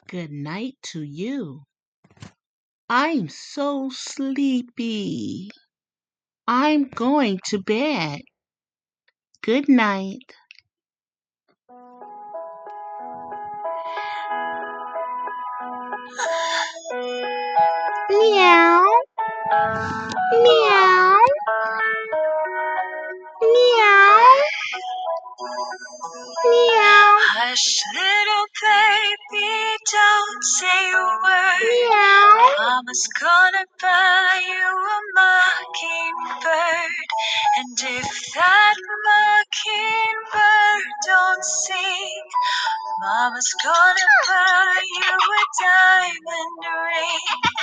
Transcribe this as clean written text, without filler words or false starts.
Good night to you. I'm so sleepy. I'm going to bed. Good night. Meow. Meow. Meow. Meow. Hush, little baby, don't say a word. Meow. Mama's gonna buy you a mockingbird. And if that mockingbird don't sing, Mama's gonna buy you a diamond ring.